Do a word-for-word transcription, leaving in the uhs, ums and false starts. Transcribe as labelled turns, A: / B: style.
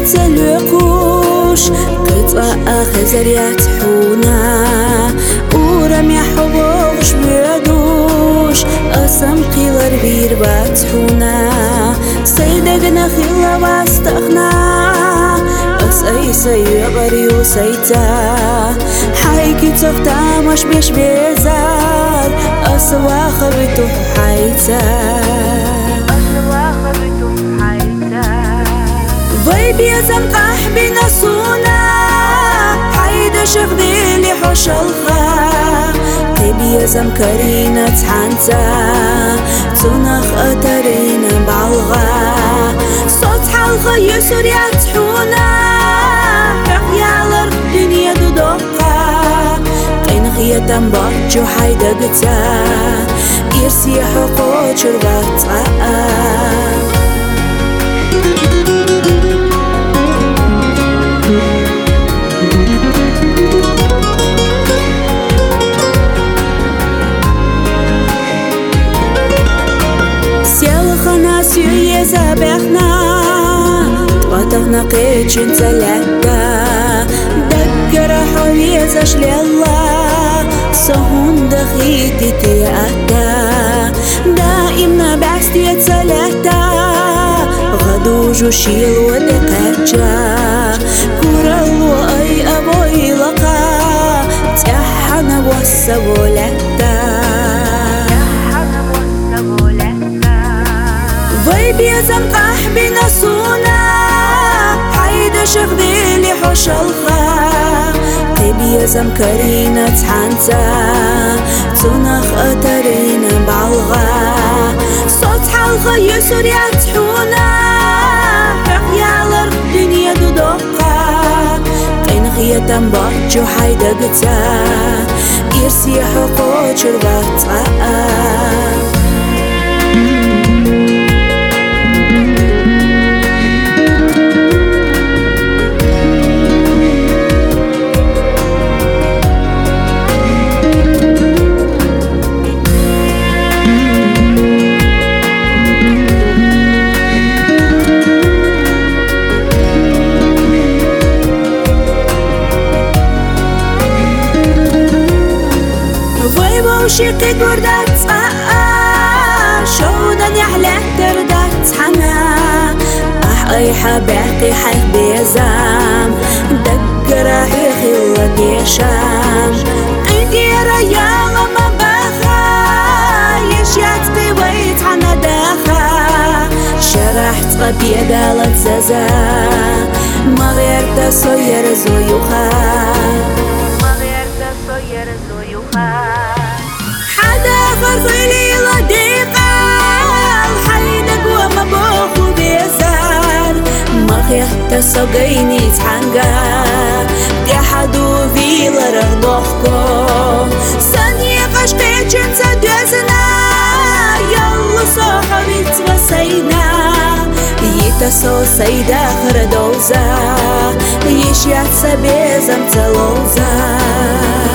A: تلقوش قطع خزريات حونا ورم يحبوش بيدوش أسم قيلر بير باتحونا سيدقنا خلا واستغنا أس أي سيغري وسيتا حيكي تغتا مش بيش بيزار أس واخبتو حيتا وي بيزم قحبي نسونا حيدا شغديلي حوش الخا قي بيزم كرينا تحانتا تنخ أترينا بعلغا صوت حلغا يسور يتحونا يالر دنيا دودوقا قين خيتم بارجو حيدا قتا يرسي حقو شرباتا زبخنا تواتغنا قيتشن تلقى دقر حويزش لله صهون دخيتي تيأتا دائما بعستي يتسلحتا غدوج شيل ودقاتشا كورل وأي أبوي لقا تحنا بوسبولتا وي بيزم قحبي نسونا حيدا شغديلي حوش الخا قي بيزم كرينا تحانتا تنخ أترينا بعلغا صوت حلغا يسور يتحونا يالر دنيا دودوقا قين خيتم بارجو حيدا قتا يرسي حقو شرباتا وشيقي قردات شودا يحلى تردات حنا أح أي حباقي حيخ بيزام دقرا حيخي وديشام قيدي ريال ما باخا يشيات قويت حنا داخا شرحت غبي قالت زازا ما غيرت صير زويوخا ما غيرت صير زويوخا فرفلي لديقة الحينك وما بوخو بيزار ما خيحت ساقيني تحنقا تحدو في لرغضوخكو سانية قشقيت جنسة دوزنا يالله صاحبي تغسينا يتسو سيدا خردوزا يشيات سبيزم تلوزا